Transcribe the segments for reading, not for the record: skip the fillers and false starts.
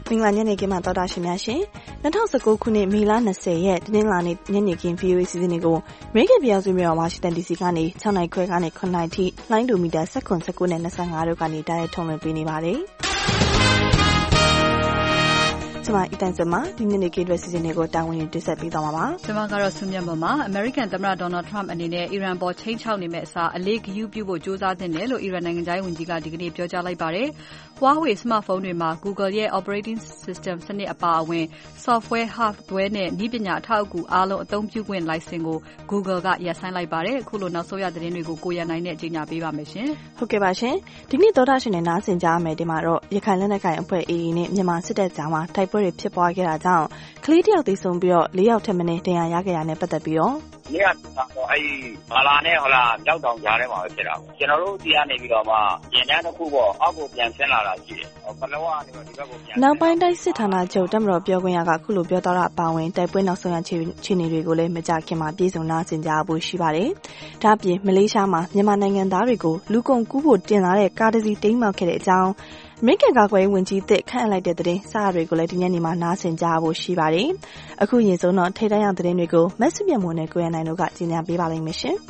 မင်္ဂလာညနေခင်းမှာတော်တာရှင်များရှင်2019ခုနှစ်မေလ20ရက်တနင်္လာနေ့ညနေခင်း VOA စီစဉ်တွေကိုအမေရိကန်ပြည်ထောင်စုမြို့တော်ဝါရှင်တန် DC ကနေ6နိုင်ခွဲကနေ9နိုင်ထိလိုင်းဒိုမီတာ19နဲ့25တို့ကနေတိုက်ရိုက်ထုတ်လွှင့်ပေးနေပါတယ်ကျွန်မအီတန်စမဒီနေ့နေ့ကအတွက်စီစဉ်တွေကိုတာဝန်ယူတင်ဆက်ပေးသွားမှာပါကျွန်မကတော့ဆုမြတ်ပေါ်မှာ American သမ္မတ Donald Trump အနေနဲ့ Iran ပေါ်ချိန်ချောက်နေမဲ့အစားအလေးဂရုပြုဖို့ကြိုးစားသင့်တယ်လို့ Iran နိုင်ငံသားဝန်ကြီးကဒီကနေ့ပြောကြားလိုက်ပါတယ်။ Huawei smartphone တွေမှာ Google ရဲ့ operating system စနစ်အပါအဝင် software hardware နဲ့နည်းပညာအထောက်အကူအားလုံးအသုံးပြုခွင့် license ကို Google ကရပ်ဆိုင်းလိုက်ပါတယ်။အခုလိုနောက်ဆုံးရသတင်းတွေကိုကိုရန်နိုင်နဲ့ကြေညာပေးပါမယ်ရှင်။ဟုတ်ကဲ့ပါရှင်။ဒီနေ့သောတာရှင်နဲ့နားဆင်ကြရမယ်ဒီမှာတော့ရခိုင်လက်နက်ကိုင်အဖွဲ့ AA နဲ့မြန်မာစစ်တပ်ကြားမှာတိုက်ပွဲတွေဖြစ်ပွားခဲ့တာကြောင့်ကလေးတယောက်သေဆုံးပြီးတော့4ယောက်ထပ်မံဒဏ်ရာရခဲ့တာနဲ့ပတ်သက်ပြီးတော့နေ့ကတော့ဘာလာနဲ့ကြောက်တောင်ကြားထဲမှာပဲဖြစ်တာပေါ့ကျွန်တော်တို့ဒီကနေပြီးတော့မှရင်တန်းတစ်ခုပေါ့အောက်ကိုပြန်ဆင်းလာတာရှိတယ်ဘလဝကနေတော့ဒီဘက်ကိုပြန်နောက်ပိုင်းတိုက်စစ်ဌာနချုပ်တပ်မတော်ပြောခွင့်ရကအခုလိုပြောတော့တာအပါဝင်တိုက်ပွဲနောက်ဆုံးရခြေနေတွေကိုလည်းမကြခင်မှာပြည်စုံနာဆင်ကြဖို့ရှိပါတယ်ဒါ့အပြင်မလေးရှားမှာမြန်မာနိုင်ငံသားတွေကိုလူကုန်ကူးဖို့တင်လာတဲ့ကားတစ်စီးတိမ်းမှောက်ခဲ့တဲ့အကြောင်းအမေရိကန်ကာကွယ်ရေးဝန်ကြီးသစ်ခန့်အပ်လိုက်တဲ့သတင်းစာတွေကိုလည်းဒီညနေမှာနားဆင်ကြဖို့ရှိပါတယ်။အခုရင်ဆုံးတော့ထိပ်တန်းရောက်သတင်းတွေကိုမက်ဆုမြတ်မွန်နဲ့ကိုရန်နိုင်တို့ကကြီးညာပေးပါလိမ့်မယ်ရှင်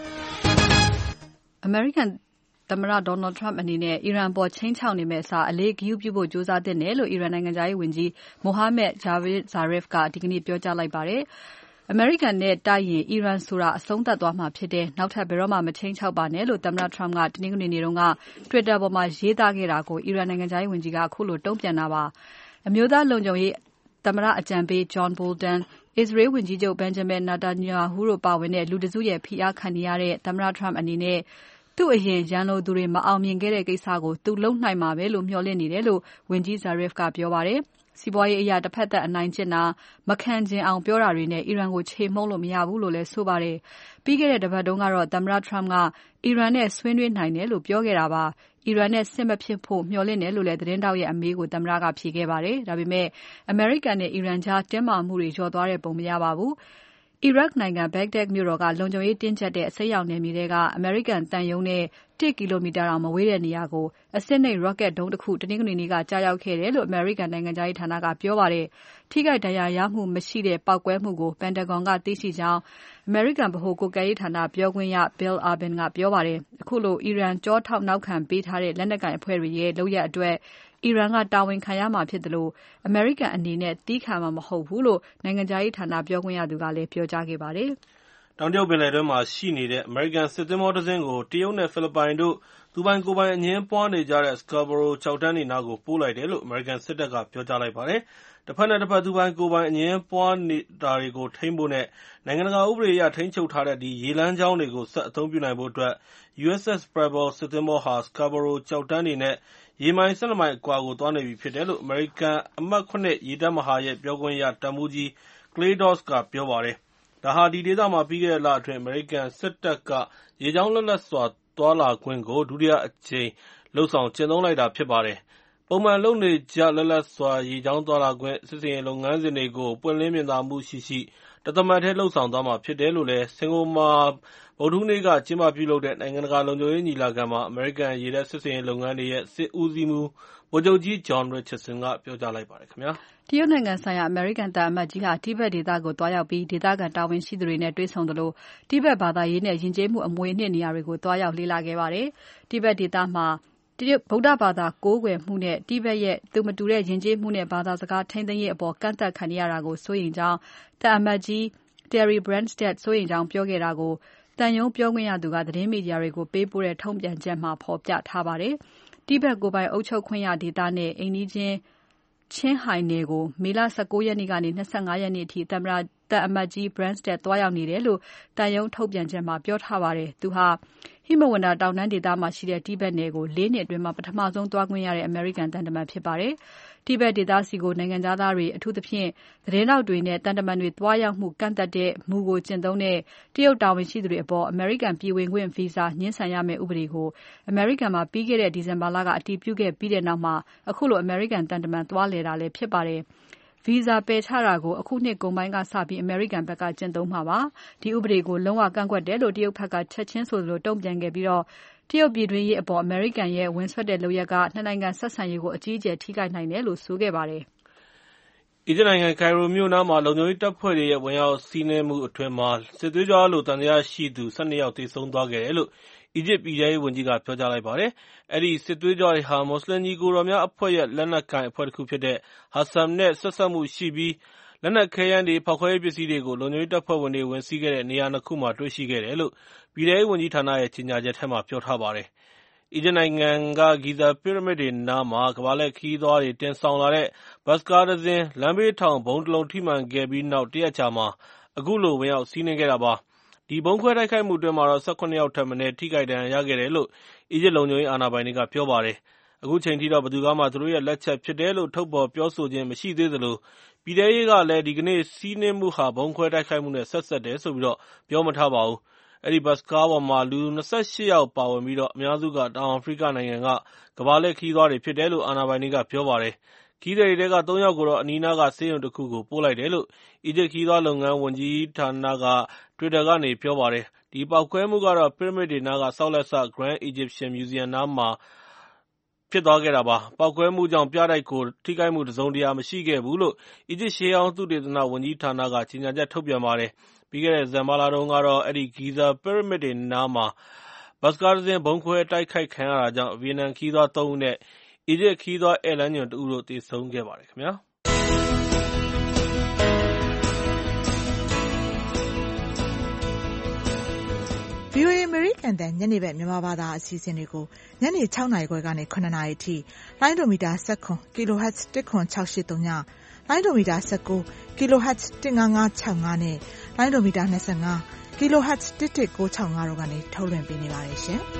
။ American သမ္မတ Donald Trump အနေနဲ့ Iran ပေါ်ချိန်ချောက်နေမဲ့အစားအလေးဂရုပြုဖို့ကြိုးစားသင့်တယ်လို့ Iran နိုင်ငံသားရေးဝန်ကြီး Mohammad Javad Zarif ကဒီကနေ့ပြောကြားလိုက်ပါတယ်။ American နဲ့တိုက်ရင် Iran ဆိုတာအဆုံးသတ်သွားမှာဖြစ်တယ်။နောက်ထပ်ဘယ်တော့မှမချိန်ချောက်ပါနဲ့လို့သမ္မတ Trump ကတနင်္ဂနွေနေ့က Twitter ပေါ်မှာရေးသားခဲ့တာကို Iran နိုင်ငံသားရေးဝန်ကြီးကအခုလိုတုံ့ပြန်တာပါ။အမျိုးသားလုံခြုံရေးသမ္မတအကြံပေး John Bolton, Israel ဝန်ကြီးချုပ် Benjamin Netanyahu တို့ပါဝင်တဲ့လူတစုရဲ့ဖိအားခံနေရတဲ့သမ္မတ Trump အနေနဲ့သူ့အရင်ရန်လိုသူတွေမအောင်မြင်ခဲ့တဲ့ကိစ္စကိုသူလုပ်နိုင်မှာပဲလို့မျှော်လင့်နေတယ်လို့ဝန်ကြီး Zarif ကပြောပါတယ်။စီးပွားရေးအရာတစ်ဖက်သက်အနိုင်ကျင့်တာမခံကျင်အောင်ပြောတာတွေနဲ့အီရန်ကိုချေမှုန်းလို့မရဘူးလို့လည်းဆိုပါတယ်။ပြီးခဲ့တဲ့တစ်ပတ်တုန်းကတော့သမ္မတ Trump ကအီရန်နဲ့ဆွေးနွေးနိုင်တယ်လို့ပြောခဲ့တာပါ။အီရန်နဲ့စစ်မဖြစ်ဖို့မျှော်လင့်တယ်လို့လည်းသတင်းတောက်ရဲ့အမေးကိုသမ္မတကဖြေခဲ့ပါတယ်။ဒါပေမဲ့ American နဲ့အီရန်ကြားတင်းမာမှုတွေလျော့သွားတဲ့ပုံမရပါဘူး။ Iraq နိုင်ငံ Baghdad မြို့တော်ကလုံခြုံရေးတင်းကျပ်တဲ့အစိမ်းရောင်နယ်မြေတွေက American သံရုံးနဲ့1 ကီလိုမီတာတောင်မဝေးတဲ့နေရာကိုအဆင့်နိမ့် rocket ဒုံးတစ်ခုတနင်္ဂနွေနေ့ကကြားရောက်ခဲ့တယ်လို့ American နိုင်ငံခြားရေးဌာနကပြောပါတယ်။ထိခိုက်ဒဏ်ရာရမှုမရှိတဲ့ပေါက်ကွဲမှုကို Pentagon ကသိရှိကြောင်း American ဗဟိုကွပ်ကဲရေးဌာနပြောခွင့်ရ Bill Urban ကပြောပါတယ်။အခုလို Iran ကြောထောက်နောက်ခံပေးထားတဲ့လက်နက်ကိုင်အဖွဲ့တွေရဲ့လုပ်ရပ်အတွက်အီရန်ကတာဝန်ခံရမှာဖြစ်တယ်လို့ American အနေနဲ့သီးခံမှာမဟုတ်ဘူးလို့နိုင်ငံခြားရေးဌာနပြောခွင့်ရသူကလည်းပြောကြားခဲ့ပါတယ်။တောင်တရုတ်ပင်လယ်တွင်းမှာရှိနေတဲ့ American စစ်သင်္ဘောတစ်စင်းကိုတရုတ်နဲ့ဖိလစ်ပိုင်တို့သူပိုင်ကိုယ်ပိုင်အငြင်းပွားနေကြတဲ့ Scarborough ကျောက်တန်းတွေနားကိုပို့လိုက်တယ်လို့ American စစ်တပ်ကပြောကြားလိုက်ပါတယ်။တစ်ဖက်နဲ့တစ်ဖက်သူပိုင်ကိုယ်ပိုင်အငြင်းပွားနေတာတွေကိုထိန်းဖို့နဲ့နိုင်ငံတကာဥပဒေအရထိန်းချုပ်ထားတဲ့ဒီရေလမ်းကြောင်းတွေကိုဆက်အသုံးပြုနိုင်ဖို့အတွက် USS Preble စစ်သင်္ဘောဟာ Scarborough ကျောက်တန်းတွေနဲ့ရေမိုင်12မိုင်အကွာကိုသွားနေပြီဖြစ်တယ်လို့ American အမှတ် 7 ရေတပ်မဟာရဲ့ပြောခွင့်ရတပ်မှူးကြီး Clay Doss ကပြောပါတယ်။ဒါဟာဒီဒေသမှာပြီးခဲ့တဲ့လအတွင်း American စစ်တပ်ကရေကြောင်းလွတ်လပ်စွာသွားလာခွင့်ကိုဒုတိယအကြိမ်လုပ်ဆောင်ကျင့်သုံးလိုက်တာဖြစ်ပါတယ်။ပုံမှန်လုပ်နေကြလွတ်လပ်စွာရေကြောင်းသွားလာခွင့်စစ်စင်ရေးလုပ်ငန်းစဉ်တွေကိုပွင့်လင်းမြင်သာမှုရှိတသမတ်ထဲလုပ်ဆောင်သွားမှာဖြစ်တယ်လို့လည်းစင်ကာပူမှာဗုဒ္ဓဟူးနေ့ကကျင်းပပြုလုပ်တဲ့နိုင်ငံတကာလုံခြုံရေးညီလာခံမှာ American ရေတပ်စစ်စင်ရေးလုပ်ငန်းတွေရဲ့စစ်ဦးစီးမှူးဗိုလ်ချုပ်ကြီး John Richardson ကပြောကြားလိုက်ပါတယ်ခင်ဗျာ။တရုတ်နိုင်ငံဆိုင်ရာ American သံအမတ်ကြီးဟာတိဘက်ဒေသကိုသွားရောက်ပြီးဒေသခံတာဝန်ရှိသူတွေနဲ့တွေ့ဆုံသလိုတိဘက်ဘာသာရေးနဲ့ယဉ်ကျေးမှုအမွေအနှစ်နေရာတွေကိုသွားရောက်လေ့လာခဲ့ပါတယ်။တိဘက်ဒေသမှာဗုဒ္ဓဘာသာကိုးကွယ်မှုနဲ့တိဘက်ရဲ့သူမတူတဲ့ယဉ်ကျေးမှုနဲ့ဘာသာစကားထိန်းသိမ်းရေးအပေါ်ကန့်သတ်ခံရတာကိုစိုးရိမ်ကြောင်းသံအမတ်ကြီး Terry Branstad စိုးရိမ်ကြောင်းပြောခဲ့တာကိုသံရုံးပြောခွင့်ရသူကသတင်းမီဒီယာတွေကိုပေးပို့တဲ့ထုံ့ပြန်ချက်မှာဖော်ပြထားပါတယ်။တိဘက်ကိုယ်ပိုင်အုပ်ချုပ်ခွင့်ရဒေသနဲ့အိမ်နီးချင်းချင်းဟိုင်နယ်ကိုမေလ19ရက်နေ့ကနေ25ရက်နေ့အထိသံအမတ်ကြီး Branstad သွားရောက်နေတယ်လို့တန်ယုံထုတ်ပြန်ချက်မှာပြောထားပါတယ်။သူဟာဟိမဝန္တာတောင်တန်းဒေသမှာရှိတဲ့တိဘက်နယ်ကို4နှစ်အတွင်းမှာပထမဆုံးသွားခွင့်ရတဲ့ American သံတမန်ဖြစ်ပါတယ်။တိဘက်ဒေသစီကိုနိုင်ငံသားတွေအထူးသဖြင့်သတင်းတောက်တွေနဲ့တန်တမန်တွေသွားရောက်မှုကန့်သက်တဲ့မူကိုကျင့်သုံးတဲ့တရုတ်တာဝန်ရှိသူတွေအပေါ် American ပြည်ဝင်ခွင့်ဗီဇာညှင်းဆန်ရမယ့်ဥပဒေကို American မှာပြီးခဲ့တဲ့ဒီဇင်ဘာလကအတည်ပြုခဲ့ပြီးတဲ့နောက်မှာအခုလို American သံတမန်သွားလည်တာလည်းဖြစ်ပါတယ်။ဗီဇာပယ်ချတာကိုအခုနှစ်ကုန်ပိုင်းကစပြီး American ဘက်ကကျင့်သုံးမှာပါ။ဒီဥပဒေကိုလုံးဝကန့်ကွက်တယ်လို့တရုတ်ဘက်ကချက်ချင်းဆိုသလိုတုံ့ပြန်ခဲ့ပြီးတရုတ်ပြည်တွင်းရေးအပေါ်အမေရိကန်ရဲ့ဝင်ဆွတ်တဲ့လုပ်ရက်ကနှစ်နိုင်ငံဆက်ဆံရေးကိုအကြီးအကျယ်ထိခိုက်နိုင်တယ်လို့ဆိုခဲ့ပါတယ်။အီဂျစ်နိုင်ငံကိုင်ရိုမြို့နားမှာလုံခြုံရေးတပ်ဖွဲ့တွေရဲ့ဝင်ရောက်စီးနင်းမှုအတွင်းစစ်သွေးကြွလို့သံသယရှိသူ12 ယောက်သေဆုံးသွားခဲ့တယ်လို့အီဂျစ်ပြည်ထဲရေးဝန်ကြီးကပြောကြားလိုက်ပါတယ်။အဲဒီစစ်သွေးကြွတွေဟာမွတ်စလင်ညီကိုတော်များအဖွဲ့ရဲ့လက်နက်ကိုင်အဖွဲ့တစ်ခုဖြစ်တဲ့ Hassam နဲ့ဆက်စပ်မှုရှိပြီးလက်နက်ခဲယမ်းတွေဖောက်ခွဲရေးပစ္စည်းတွေကိုလုံခြုံရေးတပ်ဖွဲ့ဝင်တွေဝင်စီးခဲ့တဲ့နေရာ2 ခုမှာတွေ့ရှိခဲ့တယ်လို့ပြည်ထဲရေးဝန်ကြီးဌာနရဲ့ကြေညာချက်ထဲမှာပြောထားပါတယ်။အီဂျစ်နိုင်ငံကဂီဇာပီရမစ်တွေနားမှာကမ္ဘာလှည့်ခရီးသွားတွေတင်ဆောင်လာတဲ့ဘတ်စ်ကားတစ်စင်းလမ်းဘေးထောင်ဗုံးတစ်လုံးထိမှန်ခဲ့ပြီးနောက်1 ရက်ကြာမှာအခုလိုဝင်ရောက်စီးနင်းခဲ့တာပါ။ဒီဗုံးခွဲတိုက်ခိုက်မှုအတွင်း17 ယောက်ထက်မနည်းထိခိုက်ဒဏ်ရာရခဲ့တယ်လို့အီဂျစ်လုံခြုံရေးအာဏာပိုင်တွေကပြောပါတယ်။အခုချိန်ထိတော့ဘယ်သူကမှသူတို့ရဲ့လက်ချက်ဖြစ်တယ်လို့ထုတ်ဖော်ပြောဆိုခြင်းမရှိသေးသလိုပြည်ထဲရေးကလည်းဒီကနေ့စီးနင်းမှုဟာဗုံးခွဲတိုက်ခိုက်မှုနဲ့ဆက်စပ်တယ်ဆိုပြီးပြောမထားပါဘူး။အဲဒီဘတ်စ်ကားပေါ်မှာလူ28 ယောက်ပါဝင်ပြီးအများစုကတောင်အာဖရိကနိုင်ငံကကမ္ဘာလှည့်ခရီးသွားတွေဖြစ်တယ်လို့အာဏာပိုင်တွေကပြောပါတယ်။ခရီးသည်တွေထဲက3 ယောက်ကိုတော့အနီးနားကဆေးရုံတစ်ခုကိုပို့လိုက်တယ်လို့အီဂျစ်ခရီးသွားလုပ်ငန်းဝန်ကြီးဌာနက Twitter ကနေပြောပါတယ်။ဒီပေါက်ကွဲမှုကတော့ပီရမစ်တွေနားကဆောက်လက်စ Grand Egyptian Museum နားမှာဖြစ်သွားခဲ့တာပါ။ပေါက်ကွဲမှုကြောင့်ပြတိုက်ကိုထိခိုက်မှုတစ်စုံတရာမရှိခဲ့ဘူးလို့အီဂျစ်ရှေးဟောင်းသုတေသနဝန်ကြီးဌာနကကြေညာချက်ထုတ်ပြန်ပါတယ်။ပြီးခဲ့တဲ့ဇန်နဝါရီလတုန်းကတော့အဲဒီဂီဇာပီရမစ်တွေနားမှာဘတ်စ်ကားတစ်စင်းဗုံးခွဲတိုက်ခိုက်ခံရတာကြောင့်ဗီယက်နမ်ခရီးသွား3 ဦးနဲ့အီဂျစ်ခရီးသွားဧည့်လမ်းညွှန်1 ဦးတို့သေဆုံးခဲ့ပါတယ်ခင်ဗျာ။ VOA အမေရိကန်တန်ညနေဘက်မြန်မာဘာသာအစီအစဉ်တွေကိုညနေ6 နာရီခွဲကနေ9 နာရီအထိလိုင်းဒိုမီတာ19 kHz 10683ညလိုင်းဒိုမီတာ19 kHz 15565နဲ့လိုင်းဒိုမီတာ25 kHz 11965တို့ကနေထုတ်လွှင့်ပေးနေပါတယ်ရှင်။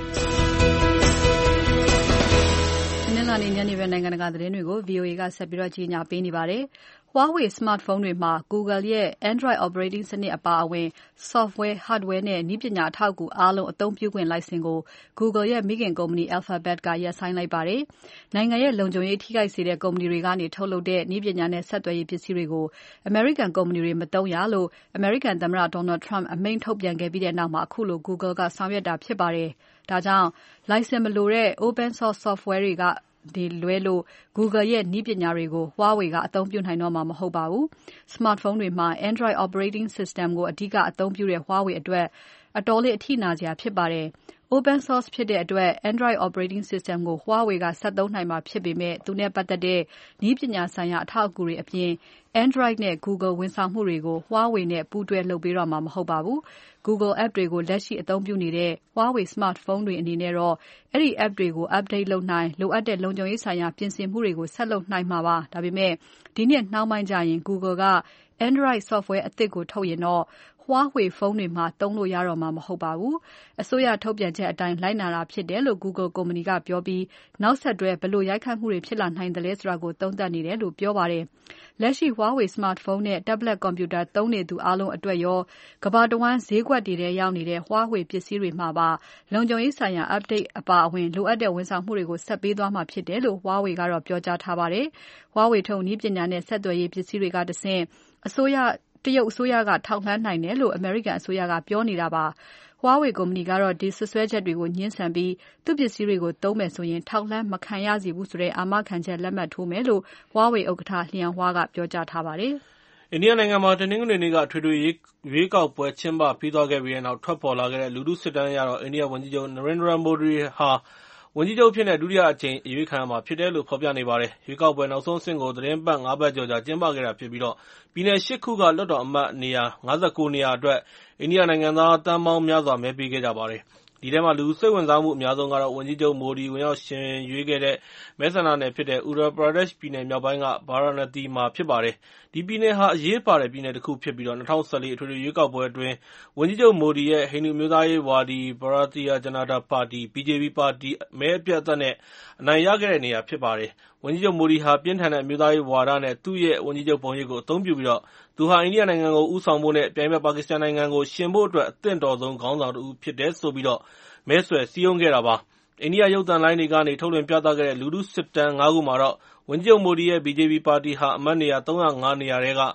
ဒီနေ့ညနေဘက်နိုင်ငံတကာသတင်းတွေကို VOA ကဆက်ပြီးကြီးညာပေးနေပါတယ်။ Huawei smartphone တွေမှာ Google ရဲ့ Android operating စနစ်အပါအဝင် software, hardware နဲ့နည်းပညာအထောက်အကူအားလုံးအသုံးပြုခွင့်လိုင်စင်ကို Google ရဲ့မိခင်ကုမ္ပဏီ Alphabet ကရပ်ဆိုင်းလိုက်ပါတယ်။နိုင်ငံရဲ့လုံခြုံရေးထိခိုက်စေတဲ့ကုမ္ပဏီတွေကနေထုတ်လုပ်တဲ့နည်းပညာနဲ့ဆက်သွယ်ရေးပစ္စည်းတွေကို American ကုမ္ပဏီတွေမသုံးရလို့ American သမ္မတ Donald Trump အမိန့်ထုတ်ပြန်ခဲ့ပြီးတဲ့နောက်အခုလို Google ကဆောင်ရွက်တာဖြစ်ပါတယ်။ဒါကြောင့်လိုင်စင်မလိုတဲ့ open source software တွေကလွဲလို့ Google ရဲ့နည်းပညာတွေကို Huawei ကအသုံးပြုနိုင်တော့မှာမဟုတ်ပါဘူး။ Smartphone တွေမှာ Android operating system ကိုအဓိကအသုံးပြုတဲ့ Huawei အတွက်အတော်လေးအထိနာစရာဖြစ်ပါတယ်။ Open source ဖြစ်တဲ့အတွက် Android operating system ကို Huawei ကဆက်သုံးနိုင်မှာဖြစ်ပေမဲ့ သူနဲ့ပတ်သက်တဲ့နည်းပညာဆိုင်ရာအထောက်အကူတွေအပြင် Android နဲ့ Google ဝန်ဆောင်မှုတွေကို Huawei နဲ့ပူးတွဲလုပ်ပေးတော့မှာမဟုတ်ပါဘူး။ Google app တွေကိုလက်ရှိအသုံးပြုနေတဲ့ Huawei smartphone တွေအနေနဲ့တော့အဲဒီ app တွေကို update လုပ်နိုင်လိုအပ်တဲ့လုံခြုံရေးဆိုင်ရာပြင်ဆင်မှုတွေကိုဆက်လုပ်နိုင်မှာပါ။ဒါပေမဲ့ဒီနှစ်နှောင်းပိုင်းကျရင် Google က Android software အသစ်ကိုထုတ်ရင်တော့ Huawei ဖုန်းတွေမှာသုံးလို့ရတော့မှာမဟုတ်ပါဘူး။အစိုးရထုတ်ပြန်ချက်အတိုင်းလိုက်နာတာဖြစ်တယ်လို့ Google ကုမ္ပဏီကပြောပြီးနောက်ဆက်တွဲဘယ်လိုရိုက်ခတ်မှုတွေဖြစ်လာနိုင်သလဲဆိုတာကိုသုံးသပ်နေတယ်လို့ပြောပါတယ်။လက်ရှိ Huawei smartphone နဲ့ tablet computer သုံးနေသူအားလုံးအတွက်ရောကမ္ဘာတဝန်းဈေးကွက်တွေထဲရောက်နေတဲ့ Huawei ပစ္စည်းတွေမှာပါလုံခြုံရေးဆိုင်ရာ update အပါအဝင်လိုအပ်တဲ့ဝန်ဆောင်မှုတွေကိုဆက်ပေးသွားမှာဖြစ်တယ်လို့ Huawei ကတော့ပြောကြားထားပါတယ်။ Huawei ထုတ်နည်းပညာနဲ့ဆက်သွယ်ရေးပစ္စည်းတွေကတဆင့်တရုတ်အစိုးရကထောက်လှမ်းနိုင်တယ်လို့အမေရိကန်အစိုးရကပြောနေတာပါ။ Huawei ကုမ္ပဏီကတော့ဒီစွပ်စွဲချက်တွေကိုငြင်းဆန်ပြီးသူ့ပစ္စည်းတွေကိုသုံးမယ်ဆိုရင်ထောက်လှမ်းမခံရစေဘူးဆိုတဲ့အာမခံချက်လက်မှတ်ထိုးမယ်လို့ Huawei ဥက္ကဋ္ဌ Liang Hua ကပြောကြားထားပါတယ်။အိန္ဒိယနိုင်ငံမှာတနင်္ဂနွေနေ့ကအထွေထွေရွေးကောက်ပွဲကျင်းပပြီးသွားခဲ့ပြီးတဲ့နောက်ထွက်ပေါ်လာခဲ့တဲ့လူထုစစ်တမ်းအရတော့အိန္ဒိယဝန်ကြီးချုပ် Narendra Modi ဟာဝန်ကြီးချုပ်အဖြစ်နဲ့ဒုတိယအကြိမ်အရွေးခံရမှာဖြစ်တယ်လို့ဖော်ပြနေပါတယ်။ရွေးကောက်ပွဲနောက်ဆုံးအဆင့်ကိုသီတင်းပတ် 5 ပတ်ကျော်ကြာကျင်းပခဲ့တာဖြစ်ပြီးပြည်နယ် 8 ခုကလွှတ်တော်အမတ်နေရာ 59 နေရာအတွက်အိန္ဒိယနိုင်ငံသားသန်းပေါင်းများစွာမဲပေးခဲ့ကြပါတယ်။ဒီထဲမှာလူစိတ်ဝင်စားမှုအများဆုံးကတော့ဝန်ကြီးချုပ် Modi ဝင်ရောက်ယှဉ်ရွေးခဲ့တဲ့မဲဆန္ဒနယ်ဖြစ်တဲ့ Uttar Pradesh ပြည်နယ်မြောက်ပိုင်းက Varanasi မှာဖြစ်ပါတယ်။ဒီပြည်နယ်ဟာအရေးပါတဲ့ပြည်နယ်တစ်ခုဖြစ်ပြီး2014 အထွေထွေရွေးကောက်ပွဲအတွင်းဝန်ကြီးချုပ် Modi ရဲ့ ဟိန္ဒူအမျိုးသားရေးဝါဒီ Bharatiya Janata Party (BJP) ပါတီမဲအပြတ်အသတ်နဲ့အနိုင်ရခဲ့တဲ့နေရာဖြစ်ပါတယ်။ဝန်ကြီးချုပ် Modi ဟာပြင်းထန်တဲ့အမျိုးသားရေးဝါဒနဲ့သူ့ရဲ့ဝန်ကြီးချုပ်ပုံရိပ်ကိုအသုံးပြုပြီးသူဟာအိန္ဒိယနိုင်ငံကိုဦးဆောင်ဖို့နဲ့ပြိုင်ဘက်ပါကစ္စတန်နိုင်ငံကိုယှဉ်ဖို့အတွက်အသင့်တော်ဆုံးခေါင်းဆောင်တစ်ဦးဖြစ်တယ်ဆိုပြီးမဲဆွယ်စည်းရုံးခဲ့တာပါ။အိန္ဒိယရုပ်သံလိုင်းတွေကနေထုတ်လွှင့်ပြသခဲ့တဲ့လူထုစစ်တမ်း 5 ခုမှာတော့ဝန်ကြီးချုပ် Modi ရဲ့ BJP ပါတီဟာအမတ်နေရာ 305 နေရာထဲက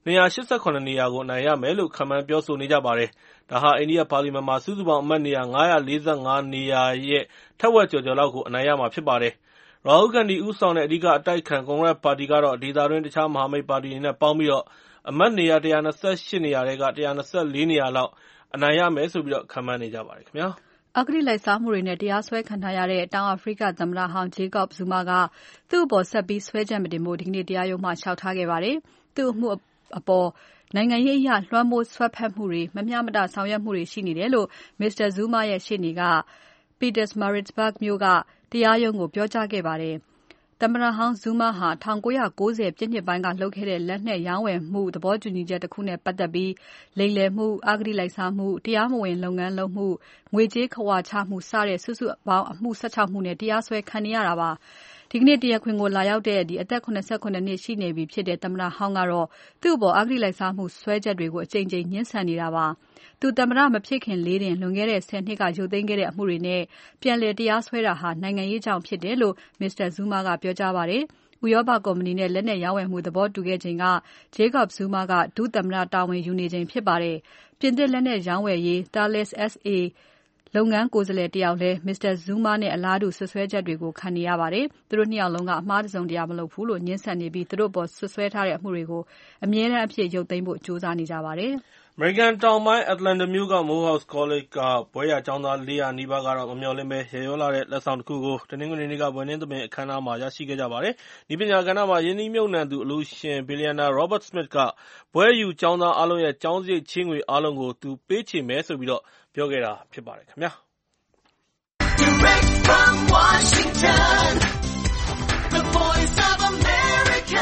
288 နေရာကိုအနိုင်ရမယ်လို့ခန့်မှန်းပြောဆိုနေကြပါတယ်။ဒါဟာအိန္ဒိယပါလီမန်မှာစုစုပေါင်းအမတ်နေရာ545နေရာရဲ့ထက်ဝက်ကျော်လောက်ကိုအနိုင်ရမှာဖြစ်ပါတယ်။ ရာဟူးဂန္ဒီဦးဆောင်တဲ့အဓိကအတိုက်အခံကွန်ဂရက်ပါတီကတော့ဒေသတွင်းတခြားမဟာမိတ်ပါတီတွေနဲ့ပေါင်းပြီးအမတ်နေရာ128နေရာထဲက124နေရာလောက်အနိုင်ရမယ်လို့ခန့်မှန်းနေကြပါတယ်ခင်ဗျာ။အဂတိလိုက်စားမှုတွေနဲ့တရားစွဲခံထားရတဲ့တောင်အာဖရိကသမ္မတဟောင်း Jacob Zuma ကသူ့အပေါ်ဆက်ပြီးစွဲချက်မတင်ဖို့ဒီကနေ့တရားရုံးမှာလျှောက်ထားခဲ့ပါတယ်။ သူ့အမှုအပေါ်နိုင်ငံရေးအရလွှမ်းမိုးစွက်ဖက်မှုတွေမမျှမတဆောင်ရွက်မှုတွေရှိနေတယ်လို့ Mr. Zuma ရဲ့ရှေ့နေက Pietermaritzburg မြို့ကတရားရုံးကိုပြောကြားခဲ့ပါတယ်။ သမ္မတဟောင်း Zuma ဟာ1990ပြည့်နှစ်ပိုင်းကလုပ်ခဲ့တဲ့လက်နက်ရောင်းဝယ်မှုသဘောတူညီချက်တခုနဲ့ပတ်သက်ပြီးလိမ်လည်မှု၊အဂတိလိုက်စားမှု၊တရားမဝင်လုပ်ငန်းလုပ်မှု၊ငွေကြေးခဝါချမှုစတဲ့စုစုပေါင်းအမှု16မှုနဲ့တရားစွဲခံနေရတာပါ။ဒီကနေ့တရားခွင်ကိုလာရောက်တဲ့အသက် 78 နှစ်ရှိနေပြီဖြစ်တဲ့သမ္မတဟောင်းကတော့သူ့အပေါ်အဂတိလိုက်စားမှုစွဲချက်တွေကိုအကြိမ်ကြိမ်ငြင်းဆန်နေတာပါ။သူသမ္မတမဖြစ်ခင်လေးတင်လွန်ခဲ့တဲ့10နှစ်ကရုပ်သိမ်းခဲ့တဲ့အမှုတွေနဲ့ပြန်လည်တရားစွဲတာဟာနိုင်ငံရေးကြောင့်ဖြစ်တယ်လို့ Mr. Zuma ကပြောကြားပါတယ်။ဥရောပကုမ္ပဏီနဲ့လက်နက်ရောင်းဝယ်မှုသဘောတူခဲ့ချိန်က Jacob Zuma ကဒုသမ္မတတာဝန်ယူနေချိန်ဖြစ်ပါတယ်။ပြင်သစ်လက်နက်ရောင်းဝယ်ရေး Thales SA လုပ်ငန်းကိုယ်စားလှယ်တယောက်လည်း Mr. Zuma နဲ့အလားတူစွပ်စွဲချက်တွေကိုခံနေရပါတယ်။သူတို့နှစ်ယောက်လုံးကအမှားတစုံတရာမလုပ်ဘူးလို့ငြင်းဆန်နေပြီးသူတို့အပေါ်စွပ်စွဲထားတဲ့အမှုတွေကိုအမြဲတမ်းအဖြစ်ရုပ်သိမ်းဖို့ကြိုးစားနေကြပါတယ်။အမေရိကန်တောင်ပိုင်း Atlanta မြို့က Morehouse College ကဘွဲ့ရကျောင်းသား400နီးပါးကတော့မမျှော်လင့်ဘဲရက်ရောလာတဲ့လက်ဆောင်တခုကိုတနင်္ဂနွေနေ့ကဘွဲ့နှင်းသဘင်အခမ်းအနားမှာရရှိခဲ့ကြပါတယ်။နည်းပညာကဏ္ဍမှာရင်းနှီးမြှုပ်နှံသူအလှူရှင်ဘီလျံနာ Robert Smith ကဘွဲ့ယူကျောင်းသားအားလုံးရဲ့ကျောင်းစရိတ်ချေးငွေအားလုံးကိုသူပေးချေမယ်ဆိုပြီးပြောခဲ့တာဖြစ်ပါတယ်ခင်ဗျာ။ Direct from Washington, the voice of America,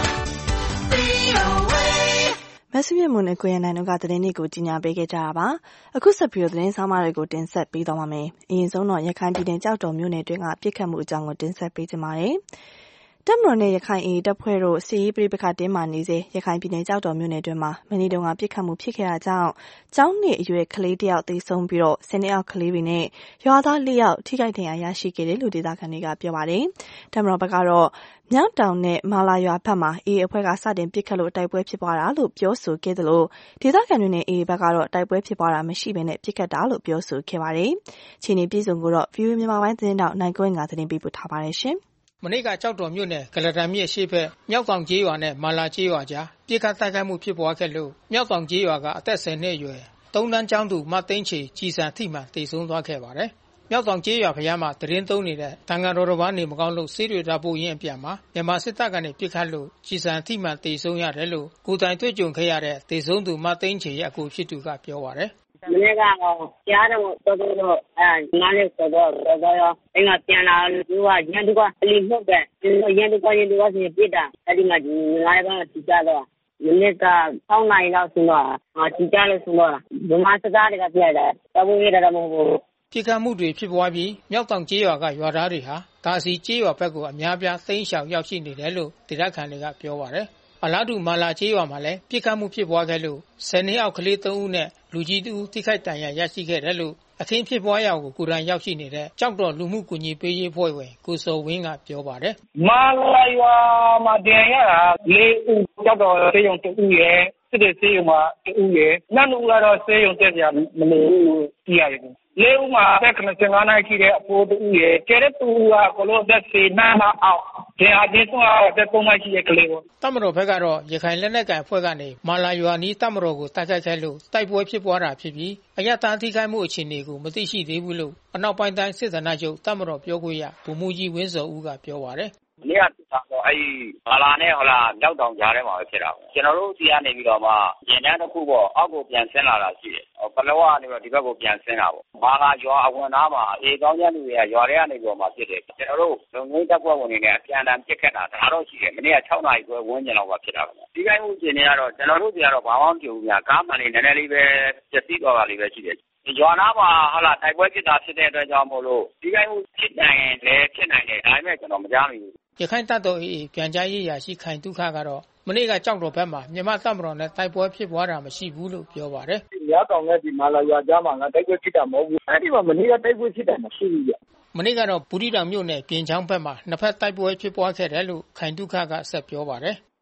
VOA. မဆုမြင့်မွန်နဲ့ကိုရန်နိုင်တို့ကသတင်းတွေကိုကြီးညာပေးခဲ့ကြတာပါ။အခုဆက်ပြီးသတင်းဆောင်မတွေကိုတင်ဆက်ပေးသွားပါမယ်။အရင်ဆုံးတော့ရခိုင်ပြည်နယ်ကြောက်တော်မြို့နယ်တွင်းကပြစ်ခတ်မှုအကြောင်းကိုတင်ဆက်ပေးကြပါမယ်။တပ်မတော်နဲ့ရခိုင်AAတပ်ဖွဲ့တို့စစ်ရေးပဋိပက္ခတင်းမာနေစေရခိုင်ပြည်နယ်ကြောက်တော်မြို့နယ်တွင်းမှာမနေ့တုန်းကပြစ်ခတ်မှုဖြစ်ခဲ့တာကြောင့်ကျောင်းနေအရွယ်ကလေးတယောက်သေဆုံးပြီးတော့10နှစ်အောက်ကလေးတွေနဲ့ရွာသား4ယောက်ထိခိုက်ဒဏ်ရာရရှိခဲ့တယ်လို့ဒေသခံတွေကပြောပါတယ်။တပ်မတော်ဘက်ကတော့မြောက်တောင်နဲ့မာလာရွာဘက်မှာAAအဖွဲ့ကစတင်ပစ်ခတ်လို့တိုက်ပွဲဖြစ်ပွားတာလို့ပြောဆိုခဲ့သလိုဒေသခံတွေနဲ့AAဘက်ကတော့တိုက်ပွဲဖြစ်ပွားတာမရှိဘဲနဲ့ပစ်ခတ်တာလို့ပြောဆိုခဲ့ပါတယ်။ခြေနေပြည်စုံကိုတော့ VOA မြန်မာပိုင်းသတင်းတောက်နိုင်ကွင်းကသတင်းပေးပို့ထားပါတယ်ရှင်။မနေ့ကကြောက်တော်မြို့နယ်ကလတန်မြစ်ရှေ့ဘက်မြောက်တောင်ကျေးရွာနဲ့မာလာကျေးရွာကြားပြစ်ခတ်တိုက်ခိုက်မှုဖြစ်ပွားခဲ့လို့မြောက်တောင်ကျေးရွာကအသက်10နှစ်အရွယ်3တန်းကျောင်းသူမသိန်းချေကြည်စံထိမှန်တေဆုံးသွားခဲ့ပါတယ်။မြောက်တောင်ကျေးရွာဖျားမှာတရင်သုံးနေတဲ့တန်ဃာတော်တစ်ပါးနေမကောင်းလို့ဆေးတွေထားဖို့ရင်းအပြန်မှာမြန်မာစစ်တပ်ကနေပြစ်ခတ်လို့ကြည်စံထိမှန်တေဆုံးရတယ်လို့ကိုယ်တိုင်တွေ့ကြုံခဲ့ရတဲ့တေဆုံးသူမသိန်းချေရဲ့အကူဖြစ်သူကပြောပါတယ်မနေ့ကကြားတော့တော်တော်နားလေးဆိုတော့ရောအင်္ဂါပြန်လာလို့ကရန်သူကအလီမှုတ်တယ်ရန်သူကဆိုရင်ပြစ်တာအဲ့ဒီမှာငါးပါးထိကြတော့မနေ့က6နိုင်လောက်ဆိုတော့ထိကြလို့ဆိုတော့ဗမာစကားတွေကပြရတယ်တဘိုးရတာမဟုတ်ဘူးပြစ်ခတ်မှုတွေဖြစ်ပွားပြီးမြောက်တောင်ကျေးရွာကရွာသားတွေဟာဒါစီကျေးရွာဘက်ကိုအများပြားသိမ်းရှောင်ရောက်ရှိနေတယ်လို့ဒေသခံတွေကပြောပါတယ်အလားတူမာလာကျေးရွာမှာလည်းပြစ်ခတ်မှုဖြစ်ပွားခဲ့လို့10နှစ်အောက်ကလေး3ဦးနဲ့လူကြီး2ဦးထိခိုက်ဒဏ်ရာရရှိခဲ့တယ်လို့အခင်းဖြစ်ပွားရာကိုကိုယ်တိုင်ရောက်ရှိနေတဲ့ကြောက်တော်လူမှုကူညီပေးရေးအဖွဲ့ဝင်ကိုစောဝင်းကပြောပါတယ်မာလာရွာမှာတင်ရတာ4ဦးကြောက်တော်ဆေးရုံ2ဦးရဲ့စစ်တဲ့ဆေးရုံမှာ2ဦးရဲ့နောက်2ဦးကတော့ဆေးရုံတက်ကြမလို့ကြည့်ရတယ်4ဦးမှာအသက်85နှစ်ရှိတဲ့အဖိုး2ဦးရဲ့ကျတဲ့2ဦးကကိုလိုအသက်10နှစ်အောက်ဒီအချင်းဆုံးအသက်3နှစ်ရှိတဲ့ကလေးပေါ့တမတော်ဘက်ကတော့ရခိုင်လက်နက်ကန်အဖွဲ့ကနေမာလာရွာနီးတမတော်ကိုတိုက်ခိုက်ခဲ့လို့တိုက်ပွဲဖြစ်ပွားတာဖြစ်ပြီးအရတားထိခိုက်မှုအခြေအနေကိုမသိရှိသေးဘူးလို့အနောက်ပိုင်းတိုင်းစစ်ဌာနချုပ်တမတော်ပြောခွင့်ရဗိုလ်မှူးကြီးဝင်းစောဦးကပြောပါတယ်နေရာတော့အဲ့မာလာနဲ့မြောက်တောင်ကြားထဲမှာပဲဖြစ်တာပေါ့ကျွန်တော်တို့စီကနေပြီးတော့မှရင်တန်းတစ်ခုပေါ့အောက်ကိုပြန်ဆင်းလာတာရှိတယ်ပလောကနေပြီးတော့ဒီဘက်ကိုပြန်ဆင်းတာပေါ့မာလာရွာအဝင်သားမှာအေကောင်းကျန်းလူတွေကရွာထဲကနေပြီးတော့မှဖြစ်တယ်ကျွန်တော်တို့လုံငိမ့်တပ်ဖွဲ့ဝင်တွေနဲ့အပြန်အလှန်ပြစ်ခတ်တာဒါတော့ရှိတယ်မနေ့က6နာရီခွဲဝန်းကျင်လောက်ပါဖြစ်တာပေါ့ဒီကိန်းမှုအခြေအနေကတော့ကျွန်တော်တို့စီကတော့ဘာမှမဖြစ်ဘူးများကားမှန်နေနည်းနည်းလေးပဲပျက်စီးသွားတာလေးပဲရှိတယ်ရွာနာမှာတိုက်ပွဲဖြစ်တာဖြစ်တဲ့အတွက်ကြောင့်မို့လို့ဒီကိန်းမှုဖြစ်နိုင်တယ်ဖြစ်နိုင်တယ်ဒါပေမဲ့ကျွန်တော်မကြားမိဘူးရခိုင်တပ်တော် AA ပြန်ကြားရေးရာရှိခိုင်တုခကတော့မနေ့ကကြောက်တော်ဘက်မှာမြန်မာတပ်မတော်နဲ့တိုက်ပွဲဖြစ်ပွားတာမရှိဘူးလို့ပြောပါတယ်။မြောက်တောင်နဲ့ဒီမာလာရွာကြားမှာတိုက်ပွဲဖြစ်တာမဟုတ်ဘူး။အဲ့ဒီမှာမနေ့ကတိုက်ပွဲဖြစ်တာမရှိဘူးကြ။မနေ့ကတော့ဘူးတီတောင်မြို့နယ်ပြင်ချောင်းဘက်မှာနှစ်ဖက်တိုက်ပွဲဖြစ်ပွားခဲ့တယ်လို့ခိုင်တုခကဆက်ပြောပါတယ်။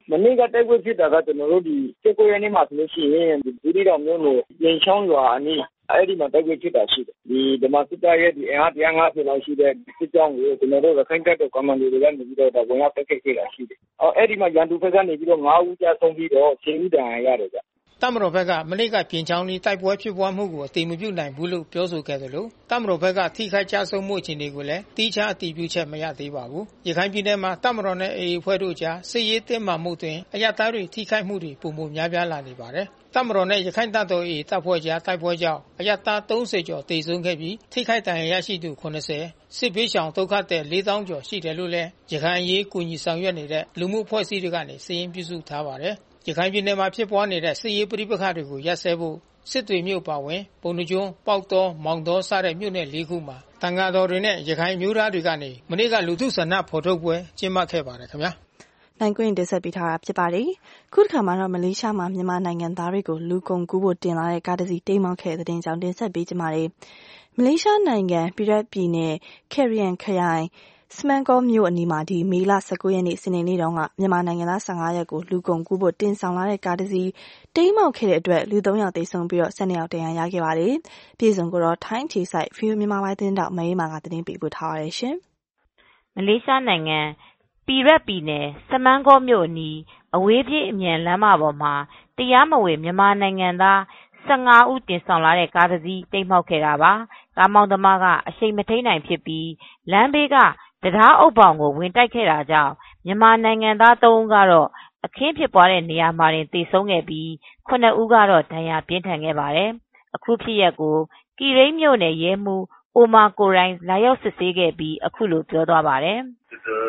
မနေ့ကတိုက်ပွဲဖြစ်တာကကျွန်တော်တို့ဒီ19ရက်နေ့မှာဆိုလို့ရှိရင်ဒီဒီတော်မျိုးလို့ရင်ချောင်းရွာအနီးအဲ့ဒီမှာတိုက်ပွဲဖြစ်တာရှိတယ်ဒီဓမ္မစစ်တပ်ရဲ့ဒီအင်အား150လောက်ရှိတဲ့စစ်ကြောင်းကိုကျွန်တော်တို့ရခိုင်တပ်တော်ကွန်မန်ဒိုတွေကနေပြီးတော့ဝင်ရောက်တိုက်ခိုက်ခဲ့တာရှိတယ်အဲ့ဒီမှာရန်သူဘက်ကနေပြီးတော့9ဦးကြာဆုံးပြီးတော့10ဦးဒဏ်ရာရတယ်ဗျတပ်မတော်ဘက်ကမနေ့ကပြင်ချောင်းဤတိုက်ပွဲဖြစ်ပွားမှုကိုအတိမပြုနိုင်ဘူးလို့ပြောဆိုခဲ့တယ်လို့တပ်မတော်ဘက်ကထိခိုက်ကြဆုံးမှုအခြေအနေကိုလည်းတိကျအတည်ပြုချက်မရသေးပါဘူးရခိုင်ပြည်နယ်မှာတပ်မတော်နဲ့ AA အဖွဲ့တို့ကြားစစ်ရေးတင်းမာမှုတွင်အရသားတွေထိခိုက်မှုတွေပုံမှန်များပြားလာနေပါတယ်တပ်မတော်နဲ့ရခိုင်တပ်တော် AA တပ်ဖွဲ့ကြားတိုက်ပွဲကြောင့်အရသား30ကျော်တေဆုံးခဲ့ပြီးထိခိုက်ဒဏ်ရာရရှိသူ80စစ်ဘေးရှောင်ဒုက္ခသည်4000ကျော်ရှိတယ်လို့လည်းရခိုင်ရေးကူညီဆောင်ရွက်နေတဲ့လူမှုအဖွဲ့အစည်းတွေကနေစာရင်းပြုစုထားပါတယ်ရခိုင်ပြည်နယ်မှာဖြစ်ပွားနေတဲ့စစ်ရေးပဋိပက္ခတွေကိုရပ်စဲဖို့စစ်တွေမြို့ပါဝင်ပုံနှကျွန်းပေါက်တော်မောင်တော်စတဲ့မြို့နယ်၄ခုမှာတန်ဃာတော်တွေနဲ့ရခိုင်မျိုးသားတွေကနေမနေ့ကလူထုဆန္ဒဖော်ထုတ်ပွဲကျင်းပခဲ့ပါတယ်ခင်ဗျာနိုင်ကွင်းတင်ဆက်ပေးထားတာဖြစ်ပါတယ်ခုတစ်ခါမှာတော့မလေးရှားမှာမြန်မာနိုင်ငံသားတွေကိုလူကုန်ကူးဖို့တင်လာတဲ့ကားတစ်စီးတိမ်းမှောက်ခဲ့တဲ့တဲ့ကြောင့်တင်ဆက်ပေးကြပါမယ်မလေးရှားနိုင်ငံပြည်ရက်ပြည်နယ်ကယ်ရီယန်ခရိုင်စမန်ကောမြို့အနီးမှာဒီမေလ19ရက်နေ့စနေနေ့တုန်းကမြန်မာနိုင်ငံသား15ရက်ကိုလူကုန်ကူးဖို့တင်ဆောင်လာတဲ့ကားတစ်စီးတိမ်းမှောက်ခဲ့တဲ့အတွက်လူ3ယောက်သေဆုံးပြီးတော့12ယောက်ဒဏ်ရာရခဲ့ပါတယ်။ပြည်စုံကိုတော့ထိုင်းခြေဆိုင် View မြန်မာပိုင်းသတင်းတောက်မအေးမာကသတင်းပေးပို့ထားပါတယ်ရှင်။မလေးရှားနိုင်ငံပြည်ရက်ပြည်နယ်စမန်ကောမြို့အနီးအဝေးပြေးအမြန်လမ်းမပေါ်မှာတရားမဝင်မြန်မာနိုင်ငံသား15ဦးတင်ဆောင်လာတဲ့ကားတစ်စီးတိမ်းမှောက်ခဲ့တာပါ။ကားမောင်းသမားကအရှိန်မထိန်နိုင်ဖြစ်ပြီးလမ်းဘေးကတရားအုပ်ပေါင်ကိုဝင်တိုက်ခဲ့တာကြောင့်မြန်မာနိုင်ငံသား3ဦးကတော့အခင်းဖြစ်ပွားတဲ့နေရာမှာတင်သေဆုံးခဲ့ပြီး9ဦးကတော့ဒဏ်ရာပြင်းထန်ခဲ့ပါတယ်။အခုဖြစ်ရပ်ကိုကီရိန်းမြို့နယ်ရဲမှူးအိုမာကိုရိုင်းလာရောက်စစ်ဆေးခဲ့ပြီးအခုလိုပြောသွားပါတယ်။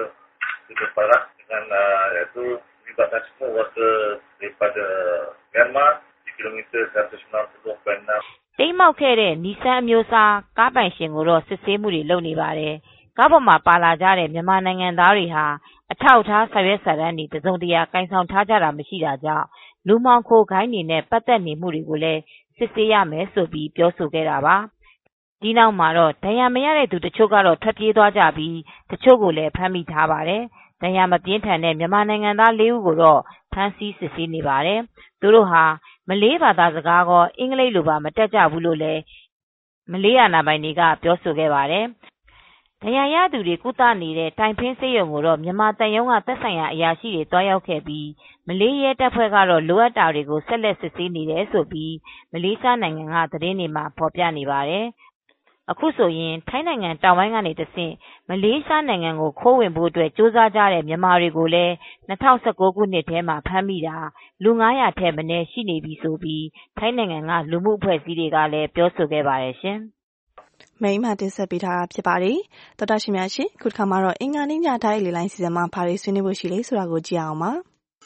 တိမ်းမှောက်ခဲ့တဲ့နီဆန်အမျိုးအစားကားပိုင်ရှင်ကိုတော့စစ်ဆေးမှုတွေလုပ်နေပါတယ်။ကားပေါ်မှာပါလာကြတဲ့မြန်မာနိုင်ငံသားတွေဟာအထောက်အထားစာရွက်စာတမ်းတွေတစုံတရာကိုင်ဆောင်ထားကြတာမရှိတာကြောင့်လူမှောင်ခိုဂိုဏ်းတွေနဲ့ပတ်သက်နေမှုတွေကိုလည်းစစ်ဆေးရမယ်ဆိုပြီးပြောဆိုခဲ့တာပါ။ဒီနောက်မှာတော့ဒဏ်ရာမရတဲ့သူတချို့ကတော့ထွက်ပြေးသွားကြပြီးတချို့ကိုလည်းဖမ်းမိထားပါတယ်။ဒဏ်ရာမပြင်းထန်တဲ့မြန်မာနိုင်ငံသား4ဦးကိုတော့ဖမ်းဆီးစစ်ဆေးနေပါတယ်။သူတို့ဟာမလေးဘာသာစကားကအင်္ဂလိပ်လိုပါမတတ်ကြဘူးလို့လည်းမလေးအာဏာပိုင်တွေကပြောဆိုခဲ့ပါတယ်။ဒဏ်ရာရသူတွေကုသနေတဲ့တိုင်ဖင်းဆေးရုံကိုတော့မြန်မာတန်ယုံကသက်ဆိုင်ရာအရာရှိတွေတွားရောက်ခဲ့ပြီးမလေးရဲတပ်ဖွဲ့ကတော့လိုအပ်တာတွေကိုဆက်လက်စစ်ဆေးနေတယ်ဆိုပြီးမလေးရှားနိုင်ငံကသတင်းတွေမှာဖော်ပြနေပါတယ်။အခုဆိုရင်ထိုင်းနိုင်ငံတောင်ပိုင်းကနေတဆင့်မလေးရှားနိုင်ငံကိုခိုးဝင်ဖို့အတွက်ကြိုးစားကြတဲ့မြန်မာတွေကိုလည်း2019ခုနှစ်ထဲမှာဖမ်းမိတာလူ900ထက်မနည်းရှိနေပြီဆိုပြီးထိုင်းနိုင်ငံကလူမှုအဖွဲ့အစည်းတွေကလည်းပြောဆိုခဲ့ပါတယ်ရှင်။မိမတင်ဆက်ပေးထားတာဖြစ်ပါတယ်။တော်တော်ရှင်များရှင်ခုတစ်ခါမှာတော့အင်္ဂါနေ့ညတိုင်းလေလိုင်းစီစဉ်မှာဘာတွေဆွေးနွေးဖို့ရှိလဲဆိုတာကိုကြည့်အောင်ပါ။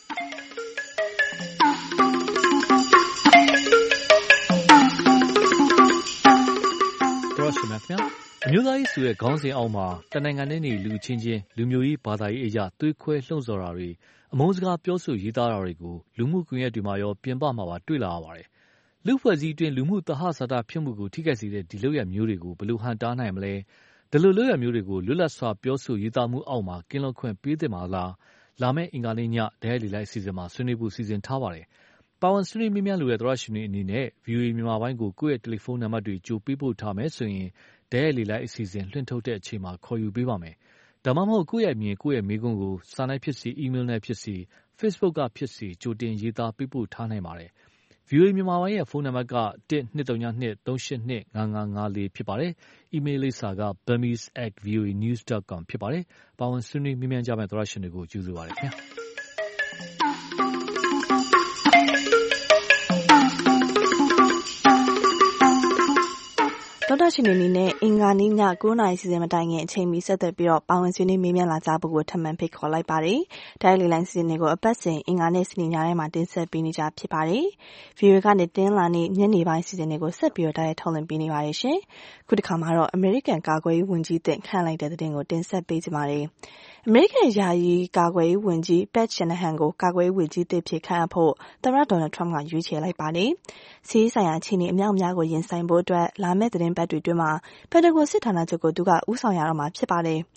ရှင်များခင်ဗျာအမျိုးသားရေးဆိုတဲ့ခေါင်းစဉ်အောက်မှာတနိုင်ငံနဲ့နေလူချင်းချင်းလူမျိုးရေးဘာသာရေးအရာသွေးခွဲလှုံ့ဆော်တာတွေအမုန်းစကားပြောဆိုရေးသားတာတွေကိုလူမှုကွန်ရက်တွေမှာရောပြင်ပမှာပါတွေ့လာရပါတယ်လူဖွဲ့စည်းတွင်လူမှုသဟဇာတဖြစ်မှုကိုထိခိုက်စေတဲ့ဒီလုပ်ရမျိုးတွေကိုဘယ်လိုဟန်တားနိုင်မလဲဒီလိုလုပ်ရမျိုးတွေကိုလွတ်လပ်စွာပြောဆိုရေးသားမှုအောက်မှာကင်းလွတ်ခွင့်ပေးသင့်ပါလားလာမယ့်အင်္ဂါနေ့ညဒဲလီလိုက်အစီအစဉ်မှာဆွေးနွေးဖို့စီစဉ်ထားပါတယ်ပါဝန်ဆွေးနွေးမြန်းလို့ရတဲ့သရရှင်တွေအနေနဲ့ VOA မြန်မာပိုင်းကိုကိုယ့်ရဲ့တယ်လီဖုန်းနံပါတ်တွေကြိုပေးပို့ထားမယ်ဆိုရင်ဒဲလီလိုက်အစီအစဉ်လွှင့်ထုတ်တဲ့အချိန်မှာခေါ်ယူပေးပါမယ်။ဒါမှမဟုတ်ကိုယ့်ရဲ့အမြင်ကိုယ့်ရဲ့မေးခွန်းကိုစာနဲ့ဖြစ်စီအီးမေးလ်နဲ့ဖြစ်စီ Facebook ကဖြစ်စီကြိုတင်ရေးသားပေးပို့ထားနိုင်ပါတယ်။ VOA မြန်မာပိုင်းရဲ့ဖုန်းနံပါတ်က12323525554ဖြစ်ပါတယ်။ အီးမေးလ်လိပ်စာက burmese@voanews.com ဖြစ်ပါတယ်။ပါဝင်ဆွေးနွေးမြန်းကြမယ့်သရရှင်တွေကိုကျေးဇူးပါတယ်ခင်ဗျာ။တော်တော်ရှင်နေနဲ့အင်္ဂါနေ့ည9:00နာရီစီစဉ်မတိုင်ခင်အချိန်မီဆက်သွယ်ပြီးတော့ပါဝင်ဆွေးနွေးမေးမြန်းလာကြဖို့ကိုထပ်မံဖိတ်ခေါ်လိုက်ပါတယ်။တိုင်းလီလိုင်းစီစဉ်တွေကိုအပတ်စဉ်အင်္ဂါနေ့စနေညတိုင်းမှာတင်ဆက်ပေးနေကြဖြစ်ပါတယ်။ VOA ကနေတင်းလာနေညနေပိုင်းစီစဉ်တွေကိုဆက်ပြီးတော့တိုက်ရိုက်ထုတ်လွှင့်ပေးနေပါတယ်ရှင်။ခုတစ်ခါမှာတော့အမေရိကန်ကာကွယ်ရေးဝန်ကြီးတင်ခန့်လိုက်တဲ့သတင်းကိုတင်ဆက်ပေးကြပါမယ်။အမေရိကန်ယာယီကာကွယ်ရေးဝန်ကြီး Pat Shanahan ကိုကာကွယ်ရေးဝန်ကြီးတစ်ဖြစ်ခန့်အပ်ဖို့သမ္မတဒေါ်နယ်ထရမ့်ကရွေးချယ်လိုက်ပါတယ်။စီးဆိုင်ရာအခြေအနေအများအများကိုရင်ဆိုင်ဖို့အတွက်လာမယ့်သတင်းပတ်တွေအတွင်းမှာပန်တဂွန်စစ်ဌာနချုပ်ကိုသူကဦးဆောင်ရတော့မှာဖြစ်ပါတယ်။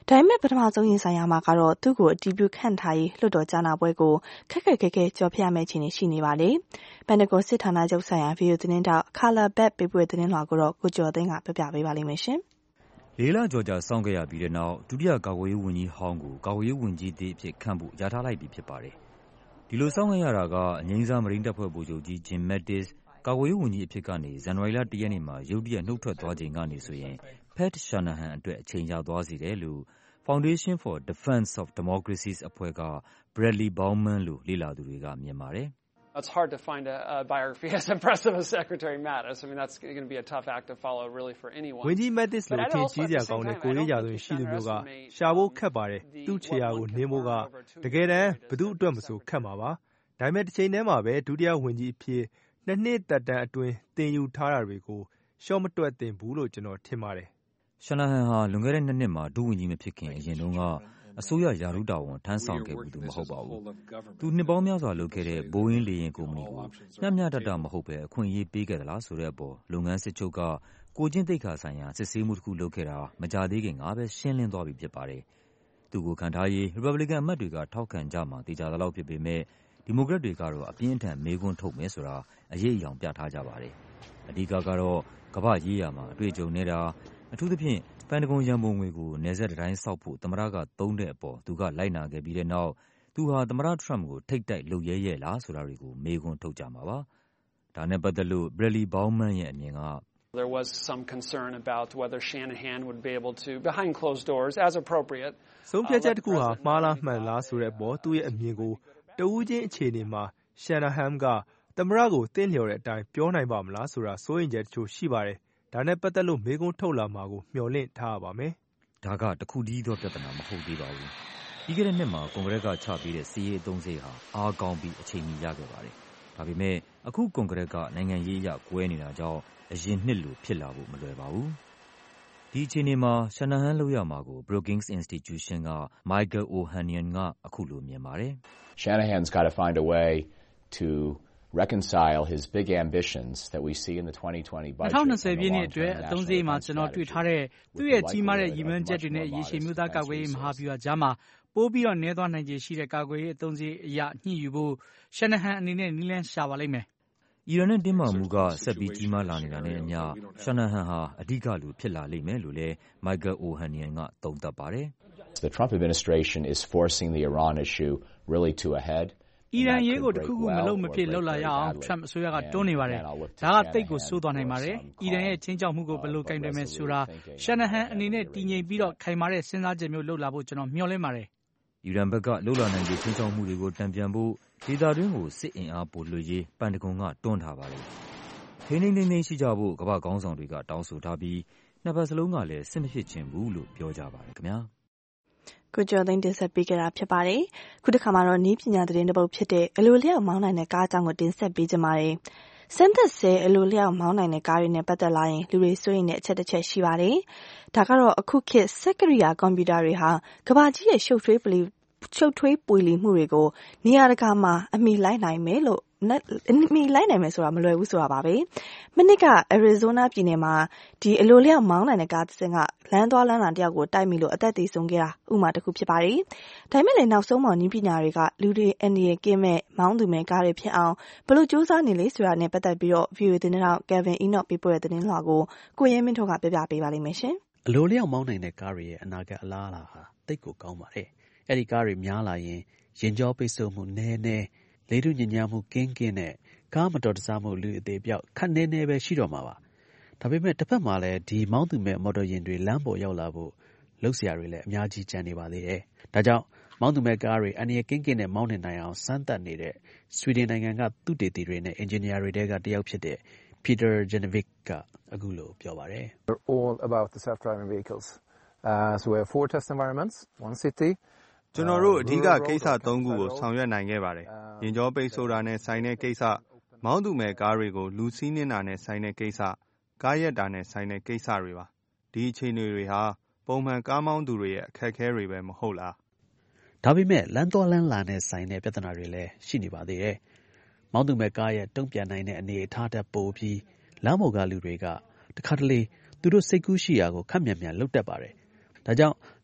ဒါပေမဲ့ပထမဆုံးရင်ဆိုင်ရာမှာကတော့သူ့ကိုအတည်ပြုခန့်ထားရေးလွှတ်တော်ကြားနာပွဲကိုခက်ခက်ခဲခဲကြော်ဖြတ်ရမယ့်အခြေအနေရှိနေပါတယ်။ပန်တဂွန်စစ်ဌာနချုပ်ဆိုင်ရာဗီဒီယိုသတင်းတောက်ခါလာဘက်ပေးပို့တဲ့သတင်းလွှာကိုတော့ကိုကျော်သိန်းကပြပြပေးပါလိမ့်မယ်ရှင်။လေးလကျော်ကြာစောင့်ခဲ့ရပြီးတဲ့နောက်ဒုတိယကာကွယ်ရေးဝန်ကြီးဟောင်းကိုကာကွယ်ရေးဝန်ကြီးသစ်အဖြစ်ခန့်ဖို့ယာထားလိုက်ပြီဖြစ်ပါတယ်။ဒီလိုစောင့်ခဲ့ရတာကအငြိမ်းစားမရိန်းတပ်ဖွဲ့ဗိုလ်ချုပ်ကြီး Jim Mattis ကာကွယ်ရေးဝန်ကြီးအဖြစ်ကနေဇန်နဝါရီလ 1 ရက်နေ့မှာရုတ်တရက်နှုတ်ထွက်သွားချိန်ကနေဆိုရင် Pat Shanahan အတွက်အချိန်ရသွားစေတယ်လို့ Foundation for Defense of Democracies အဖွဲ့က Bradley Bowman လို့လေ့လာသူတွေကမြင်ပါတယ်။ It's hard to find a biography as impressive as Secretary Mattis. I mean, that's going to be a tough act to follow, really, for anyone. ဝန်ကြီး Mattis လို့ထင်ကြီးစရာကောင်းတဲ့ကိုရေးရာသွင်းရှိသူမျိုးကရှာဖို့ခက်ပါတယ်။သူ့ခြေရာကိုနင်းဖို့ကတကယ်တမ်းဘသူ့အတွက်မဆိုခက်မှာပါ။ဒါပေမဲ့တစ်ချိန်တည်းမှာပဲဒုတိယဝန်ကြီးအဖြစ်2 နှစ်သက်တမ်းအတွင်းတင်ယူထားတာတွေကိုရှော့မတွက်သင့်ဘူးလို့ကျွန်တော်ထင်ပါတယ်။ Shanahan ဟာလွန်ခဲ့တဲ့2 နှစ်မှာဒုဝန်ကြီးမဖြစ်ခင်အရင်တုန်းကအစိုးရရာထူးတာဝန်ထမ်းဆောင်ခဲ့ဘူးသူမဟုတ်ပါဘူး။သူနှစ်ပေါင်းများစွာလုပ်ခဲ့တဲ့ Boeing လေယာဉ်ကုမ္ပဏီကိုမျှတတမဟုတ်ပဲအခွင့်အရေးပေးခဲ့သလားဆိုတဲ့အပေါ်လုပ်ငန်းစစ်ချုပ်ကကိုကျင့်သိက္ခာဆိုင်ရာစစ်ဆေးမှုတစ်ခုလုပ်ခဲ့တာမကြာသေးခင်ကပဲရှင်းလင်းသွားပြီဖြစ်ပါတယ်။သူကိုခံထားရေး Republican အမတ်တွေကထောက်ခံကြမှာတေချာသလောက်ဖြစ်ပေမဲ့ဒီမိုကရက်တွေကတော့အပြင်းအထန်မေးခွန်းထုတ်မယ်ဆိုတာအရေးအယောင်ပြထားကြပါတယ်။အဓိကကတော့ကမ္ဘာ့ရေးရာမှာအတွေ့အကြုံနေတာအထူးသဖြင့်ပန်တဂွန်ရန်ပုံငွေကိုနယ်စပ်တိုင်းဆောက်ဖို့သမ္မတကသုံးတဲ့အပေါ်သူကလိုက်နာခဲ့ပြီးတဲ့နောက်သူဟာသမ္မတ Trump ကိုထိပ်တိုက်လုပ်ရဲလားဆိုတာတွေကိုမေးခွန်းထုတ်ကြမှာပါ။ဒါနဲ့ပတ်သက်လို့ Bradley Bowman ရဲ့အမြင်က There was some concern about whether Shanahan would be able to, behind closed doors, as appropriate. ဆုံးဖြတ်ချက်တစ်ခုဟာမှားလားမှန်လားဆိုတဲ့အပေါ်သူ့ရဲ့အမြင်ကိုတဦးချင်းအခြေအနေမှာ Shanahan ကသမ္မတကိုတင့်လျော်တဲ့အတိုင်းပြောနိုင်ပါမလားဆိုတာစိုးရိမ်ချက်တချို့ရှိပါတယ်။ဒါနဲ့ပတ်သက်လို့မေးခွန်းထုတ်လာမှာကိုမျှော်လင့်ထားရပါမယ်။ဒါကတခုတည်းသောပြဿနာမဟုတ်သေးပါဘူး။ပြီးခဲ့တဲ့နှစ်မှာကွန်ဂရက်ကချပေးတဲ့စီးရေးအသုံးစရိတ်ဟာအားကောင်းပြီးအချိန်မီရခဲ့ပါတယ်။ဒါပေမဲ့အခုကွန်ဂရက်ကနိုင်ငံရေးအရကွဲနေတာကြောင့်အရင်နှစ်လိုဖြစ်လာဖို့မလွယ်ပါဘူး။ဒီအခြေအနေမှာ Shanahan လုပ်ရမှာကို Brookings Institution က Michael Ohanian ကအခုလိုမြင်ပါတယ်။ Shanahan's got to find a way to reconcile his big ambitions that we see in the 2020 budget. 2020 ပြည့်နှစ်အတွက်အသုံးစရိတ်မှာကျွန်တော်တွေ့ထားတဲ့သူ့ရဲ့ကြီးမားတဲ့ရည်မှန်းချက်တွေနဲ့ရေရှည်မျိုးသားကာကွယ်ရေးမဟာဗျူဟာကြားမှာပိုးပြီးတော့နည်းသွားနိုင်ခြေရှိတဲ့ကာကွယ်ရေးအသုံးစရိတ်အရညှိယူဖို့ Shanahan အနေနဲ့နည်းလမ်းရှာပါလိမ့်မယ်။အီရန်နဲ့တင်းမာမှုကဆက်ပြီးကြီးမားလာနေတာနဲ့အမျှ Shanahan ဟာအဓိကလူဖြစ်လာလိမ့်မယ်လို့လည်း Michael Ohanian ကသုံးသပ်ပါတယ်။ The Trump administration is forcing the Iran issue really to a head. အီရန်ရေးကိုတခုခုမလုပ်မဖြစ်လုပ်လာရအောင် Trump အစိုးရကတွန်းနေပါတယ်။ဒါကတိတ်ကိုဆိုးသွားနိုင်ပါတယ်။အီရန်ရဲ့ချင်းချောက်မှုကိုဘယ်လိုကင်တွယ်မယ်ဆိုတာ Shanahan အနေနဲ့တည်ငြိမ်ပြီးတော့ခိုင်မာတဲ့စဉ်းစားချက်မျိုးလုပ်လာဖို့ကျွန်တော်မျှော်လင့်ပါတယ်။အီရန်ဘက်ကလှုပ်လာနိုင်တဲ့ချင်းချောက်မှုတွေကိုတံပြန်ဖို့ဒေသတွင်းကိုစစ်အင်အားပိုလွှတ်ရေးပန်တဂွန်ကတွန်းထားပါတယ်။ထိန်းသိမ်းရှိကြဖို့ကမ္ဘာ့ခေါင်းဆောင်တွေကတောင်းဆိုထားပြီးနှစ်ဘက်စလုံးကလည်းစစ်မဖြစ်ချင်ဘူးလို့ပြောကြပါတယ်ခင်ဗျာ။ကိုကျော်သိန်းတင်ဆက်ပေးခဲ့တာဖြစ်ပါတယ်။ခုတစ်ခါမှာတော့နည်းပညာသတင်းတစ်ပုဒ်ဖြစ်တဲ့အလိုလျောက်မောင်းနိုင်တဲ့ကားအကြောင်းကိုတင်ဆက်ပေးကြပါမယ်။စမ်းသပ်ဆဲအလိုလျောက်မောင်းနိုင်တဲ့ကားတွေနဲ့ပတ်သက်လာရင်လူတွေစိုးရိမ်တဲ့အချက်တစ်ချက်ရှိပါတယ်။ဒါကတော့အခုခေတ်စက်ကရိယာကွန်ပျူတာတွေဟာကမ္ဘာကြီးရဲ့ရှုပ်ထွေးပွေလီမှုတွေကိုနေရာတကာမှာအမိလိုက်နိုင်မယ်ဆိုတာမလွယ်ဘူးဆိုတာပါပဲ။မနစ်က Arizona ပြည်နယ်မှာဒီအလိုလျောက်မောင်းနိုင်တဲ့ကားတစ်စင်းကလမ်းသွားလမ်းလာတယောက်ကိုတိုက်မိလို့အသက်သေဆုံးခဲ့တာဥပမာတစ်ခုဖြစ်ပါတယ်။ဒါပေမဲ့လည်းနောက်ဆုံးမှာနည်းပညာတွေကလူတွေအန္တရာယ်ကင်းမဲ့မောင်းသူမဲ့ကားတွေဖြစ်အောင်ဘယ်လိုစူးစမ်းနေလဲဆိုတာနဲ့ပတ်သက်ပြီးတော့ VOA သတင်းထောက် Kevin Enoch ပေးပို့တဲ့သတင်းလွှာကိုကိုရဲမင်းထွန်းကပြပြပေးပါလိမ့်မယ်ရှင်။အလိုလျောက်မောင်းနိုင်တဲ့ကားတွေရဲ့အနာဂတ်အလားအလာဟာသိပ်ကိုကောင်းပါတယ်။အဲ့ဒီကားတွေများလာရင်ရင်ကြောပိတ်ဆို့မှုနည်းလေထုညစ်ညမ်းမှုကင်းနဲ့ကားမတော်တဆမှုလူအသေးပြောက်ခက်နေပဲရှိတော့မှာပါ။ဒါပေမဲ့တစ်ဖက်မှာလည်းဒီမောင်းသူမဲ့မော်တော်ယာဉ်တွေလမ်းပေါ်ရောက်လာဖို့လှုပ်ရှားတွေလည်းအများကြီးကျန်နေပါသေးတယ်။ဒါကြောင့်မောင်းသူမဲ့ကားတွေအန္တရာယ်ကင်းနဲ့မောင်းနိုင်အောင်စမ်းသပ်နေတဲ့ဆွီဒင်နိုင်ငံကသုတေသီတွေနဲ့အင်ဂျင်နီယာတွေတဲကတယောက်ဖြစ်တဲ့ Peter Genevic ကအခုလိုပြောပါတယ်။ We're all about the self-driving vehicles. So we have 4 test environments, 1 city. ကျွန်တော်တို့အဓိကကိစ္စ၃ခုကိုဆောင်ရွက်နိုင်ခဲ့ပါတယ်။ရင်ကြောပိတ်ဆိုတာနဲ့ဆိုင်တဲ့ကိစ္စမောင်းသူမဲ့ကားတွေကိုလူစီးနှင်းတာနဲ့ဆိုင်တဲ့ကိစ္စကားရက်တာနဲ့ဆိုင်တဲ့ကိစ္စတွေပါ။ဒီအခြေအနေတွေဟာပုံမှန်ကားမောင်းသူတွေရဲ့အခက်အခဲတွေပဲမဟုတ်လား။ဒါပေမဲ့လမ်းသွားလမ်းလာနဲ့ဆိုင်တဲ့ပြဿနာတွေလည်းရှိနေပါသေးတယ်။မောင်းသူမဲ့ကားရဲ့တုံ့ပြန်နိုင်တဲ့အနေအထားတက်ပိုပြီးလမ်းပေါ်ကလူတွေကတခါတလေသူတို့စိတ်ကူးရှိရာကိုခက်မြန်လုပ်တတ်ပါတယ်။ဒါကြောင့်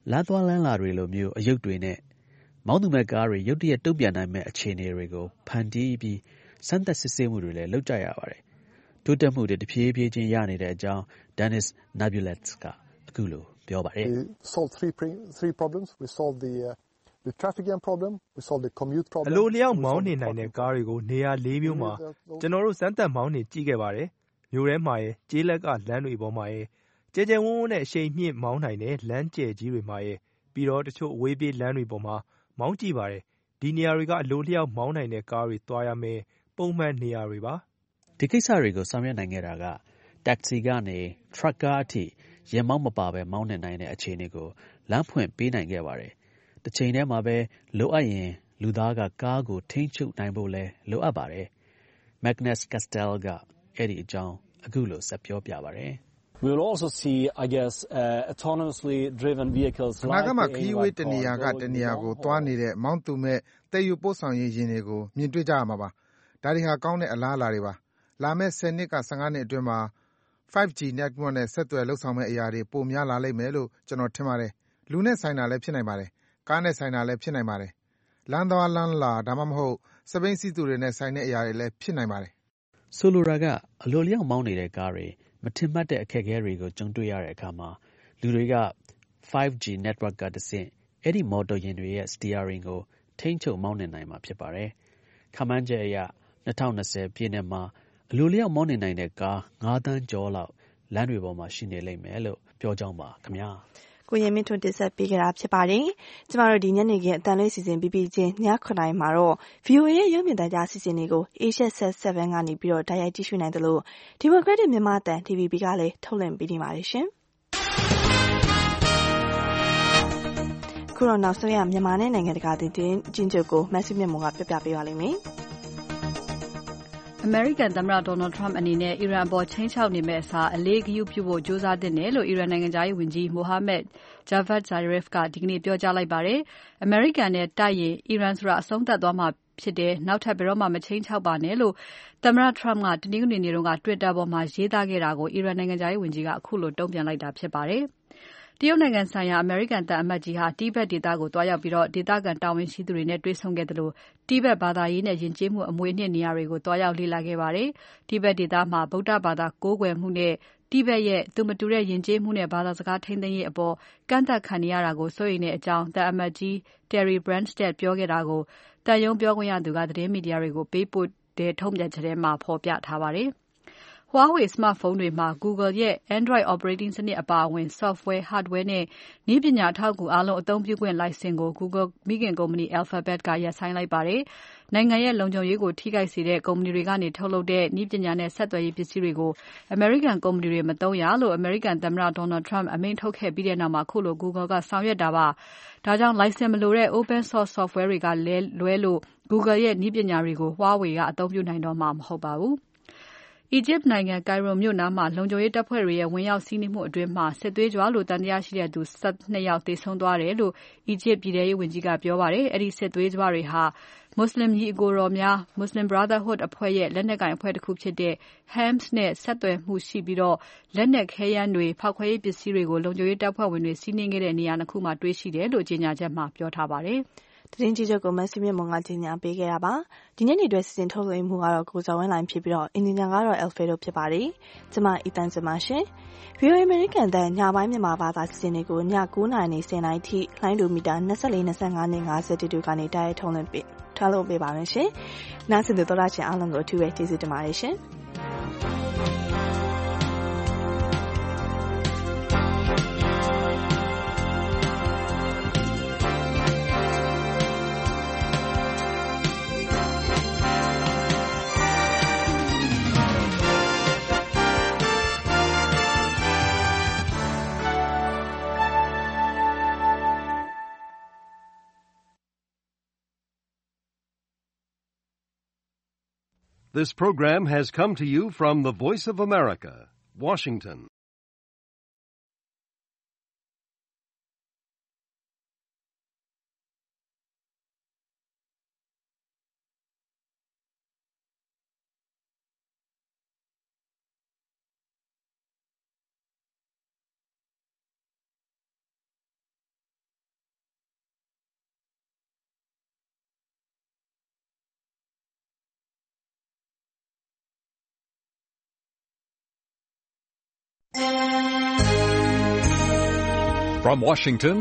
လမ်းသွားလမ်းလာတွေလိုမျိုးအယုတ်တွေနဲ့မောင်းသူမဲ့ကားတွေရုတ်တရက်တုံ့ပြန်နိုင်မဲ့အခြေအနေတွေကိုဖန်တီးပြီးစမ်းသပ်စစ်ဆေးမှုတွေလည်းလုပ်ကြရပါတယ်။တိုးတက်မှုတွေတဖြည်းဖြည်းချင်းရနေတဲ့အကြောင်း Dennis Nabulets ကအခုလိုပြောပါတယ်။ We solved three problems. We solved the traffic jam problem, we solved the commute problem. အလိုလျောက်မောင်းနေနိုင်တဲ့ကားတွေကိုနေရာ၄မျိုးမှာကျွန်တော်တို့စမ်းသပ်မောင်းနေကြည့်ခဲ့ပါတယ်။မြို့ထဲမှာရဲ့ကျေးလက်ကလမ်းတွေပေါ်မှာရဲ့ကျဲကျဲဝန်းဝန်းနဲ့အရှိန်မြင့်မောင်းနိုင်တဲ့လမ်းကျယ်ကြီးတွေမှာရဲ့ပြီးတော့တချို့အဝေးပြေးလမ်းတွေပေါ်မှာမောင်းကြည့်ပါတယ်။ဒီနေရာတွေကအလိုလျောက်မောင်းနိုင်တဲ့ကားတွေသွားရမယ်ပုံမှန်နေရာတွေပါ။ဒီကိစ္စတွေကိုဆောင်ရွက်နိုင်ခဲ့တာက taxi ကနေ truck ကားအထိရင်မောင်းမပါပဲမောင်းနေနိုင်တဲ့အခြေအနေကိုလမ်းဖွင့်ပေးနိုင်ခဲ့ပါတယ်။တစ်ချိန်တည်းမှာပဲလိုအပ်ရင်လူသားကကားကိုထိန်းချုပ်နိုင်ဖို့လဲလိုအပ်ပါတယ်။ Magnus Castell ကအဲ့ဒီအကြောင်းအခုလိုဆက်ပြောပြပါတယ်။ We will also see, I guess, autonomously driven vehicles like နာဂမှာခီးဝေးတနေရာကတနေရာကိုသွားနေတဲ့မောင်းသူမဲ့တည်ယူပို့ဆောင်ရေးယာဉ်တွေကိုမြင်တွေ့ကြရမှာပါ။ဒါတွေဟာကောင်းတဲ့အလားအလာတွေပါ။လာမယ့်10နှစ်က15နှစ်အတွင်းမှာ 5G network နဲ့ဆက်သွယ်လှုပ်ဆောင်မဲ့အရာတွေပိုများလာလိမ့်မယ်လို့ကျွန်တော်ထင်ပါတယ်။လူနဲ့ဆိုင်တာလည်းဖြစ်နိုင်ပါတယ်။ကားနဲ့ဆိုင်တာလည်းဖြစ်နိုင်ပါတယ်။လမ်းသွားလမ်းလာဒါမှမဟုတ်စပိန်စီသူတွေနဲ့ဆိုင်တဲ့အရာတွေလည်းဖြစ်နိုင်ပါတယ်။ဆိုလိုတာကအလိုလျောက်မောင်းနေတဲ့ကားတွေမထင်မှတ်တဲ့အခက်အခဲတွေကိုကြုံတွေ့ရတဲ့အခါမှာလူတွေက 5G network ကတဆင့်အဲ့ဒီမော်တော်ယာဉ်တွေရဲ့ steering ကိုထိန်းချုပ်မောင်းနေနိုင်မှာဖြစ်ပါတယ်။ခန့်မှန်းချက်အရ2020ပြည့်နှစ်မှာအလိုလျောက်မောင်းနေနိုင်တဲ့ကား9 သန်းကျော်လောက်လမ်းတွေပေါ်မှာရှိနေလိမ့်မယ်လို့ပြောကြောင်းပါခင်ဗျာ။ကိုရင်မင်းထွန်းတင်ဆက်ပေးခဲ့တာဖြစ်ပါတယ်။ကျမတို့ဒီညနေခင်းအတန်လေးစီစဉ်ပြီးချင်းည9:00မှာတော့ VOA ရဲ့ရုပ်မြင်သံကြားစီစဉ်တွေကို Asia Set 7ကနေပြီးတော့တိုက်ရိုက်ကြည့်ရှုနိုင်တယ်လို့ Democratic မြန်မာအတန် TVB ကလည်းထုတ်လွှင့်ပေးနေပါတယ်ရှင်။ခုတော့နောက်ဆုံးရမြန်မာနဲ့နိုင်ငံတကာသတင်းကျဉ်းချုပ်ကိုမဆုမြတ်မိုးကပြပြပေးပါလိမ့်မယ်။ American သမ္မတ Donald Trump အနေနဲ့အီရန်ပေါ်ချိန်ချောက်နေမဲ့အစားအလေးဂရုပြုဖို့ကြိုးစားသင့်တယ်လို့အီရန်နိုင်ငံသားရေးဝန်ကြီး Mohammad Javad Zarif ကဒီကနေ့ပြောကြားလိုက်ပါတယ်။ American နဲ့တိုက်ရင်အီရန်ဆိုတာအဆုံးသတ်သွားမှာဖြစ်တယ်။နောက်ထပ်ဘယ်တော့မှမချိန်ချောက်ပါနဲ့လို့သမ္မတ Trump ကတနင်္ဂနွေနေ့က Twitter ပေါ်မှာရေးသားခဲ့တာကိုအီရန်နိုင်ငံသားရေးဝန်ကြီးကအခုလိုတုံ့ပြန်လိုက်တာဖြစ်ပါတယ်။တရုတ်နိုင်ငံဆိုင်ရာအမေရိကန်သံအမတ်ကြီးဟာတိဘက်ဒေသကိုသွားရောက်ပြီးဒေသခံတာဝန်ရှိသူတွေနဲ့တွေ့ဆုံခဲ့တယ်လို့တိဘက်ဘာသာရေးနဲ့ယဉ်ကျေးမှုအမွေအနှစ်နေရာတွေကိုသွားရောက်လေ့လာခဲ့ပါတယ်။တိဘက်ဒေသမှာဗုဒ္ဓဘာသာကိုးကွယ်မှုနဲ့တိဘက်ရဲ့သူမတူတဲ့ယဉ်ကျေးမှုနဲ့ဘာသာစကားထိန်းသိမ်းရေးအပေါ်ကန့်သတ်ခံနေရတာကိုစိုးရိမ်တဲ့အကြောင်းသံအမတ်ကြီး Terry Branstad ပြောခဲ့တာကိုသံရုံးပြောခွင့်ရသူကသတင်းမီဒီယာတွေကိုပေးပို့တဲ့ထုတ်ပြန်ချက်ထဲမှာဖော်ပြထားပါတယ်။ Huawei smartphone တွေမှာ Google ရဲ့ Android operating စနစ်အပါအဝင် software, hardware နဲ့နည်းပညာအထောက်အကူအားလုံးအသုံးပြုခွင့်လိုင်စင်ကို Google မိခင်ကုမ္ပဏီ Alphabet ကရပ်ဆိုင်းလိုက်ပါတယ်။နိုင်ငံရဲ့လုံခြုံရေးကိုထိခိုက်စေတဲ့ကုမ္ပဏီတွေကနေထုတ်လုပ်တဲ့နည်းပညာနဲ့ဆက်သွယ်ရေးပစ္စည်းတွေကို American ကုမ္ပဏီတွေမသုံးရလို့ American သမ္မတ Donald Trump အမိန့်ထုတ်ခဲ့ပြီးတဲ့နောက်ခုလို Google ကဆောင်ရွက်တာပါ။ဒါကြောင့်လိုင်စင်မလိုတဲ့ open source software တွေကလွဲလို့ Google ရဲ့နည်းပညာတွေကို Huawei ကအသုံးပြုနိုင်တော့မှာမဟုတ်ပါဘူး။အီဂျစ်နိုင်ငံ Cairo မြို့နားမှာလုံခြုံရေးတပ်ဖွဲ့တွေရဲ့ဝင်ရောက်စီးနင်းမှုအတွင်းစစ်သွေးကြွလို့သံသယရှိတဲ့သူ12ယောက်သေဆုံးသွားတယ်လို့အီဂျစ်ပြည်ထဲရေးဝန်ကြီးကပြောပါတယ်။အဲဒီစစ်သွေးကြွတွေဟာမွတ်စလင်ညီအကိုတော်များ Muslim Brotherhood အဖွဲ့ရဲ့လက်နက်ကိုင်အဖွဲ့တစ်ခုဖြစ်တဲ့ Hamas နဲ့ဆက်သွယ်မှုရှိပြီးလက်နက်ခဲယမ်းတွေဖောက်ခွဲရေးပစ္စည်းတွေကိုလုံခြုံရေးတပ်ဖွဲ့ဝင်တွေစီးနင်းခဲ့တဲ့နေရာ2ခုမှာတွေ့ရှိတယ်လို့ကြေညာချက်မှာပြောထားပါတယ်။သတင်းကြီးချုပ်ကိုမဆုမြတ်မွန်ကကြီးညာပေးခဲ့တာပါဒီနေ့နေ့တွဲစီစဉ်ထုတ်လွှင့်မှုကတော့ကိုဇော်ဝင်းလိုင်းဖြစ်ပြီးအင်ဂျင်နီယာကတော့ Alfredo ဖြစ်ပါတယ်ကျွန်မအီတန်စမရှင် VOA American တန်ညပိုင်းမြန်မာဘာသာစီစဉ်တွေကိုည9:00နာရီ10:00နာရီထိလိုင်းဒိုမီတာ24 25နဲ့50တူကနေတိုက်ရိုက်ထုတ်လွှင့်ပေးထားလို့ပေးပါမယ်ရှင်နားဆင်သူတော်တာရှင်အားလုံးကိုအထူးပဲကျေးဇူးတင်ပါတယ်ရှင် This program has come to you from the Voice of America, Washington. From Washington,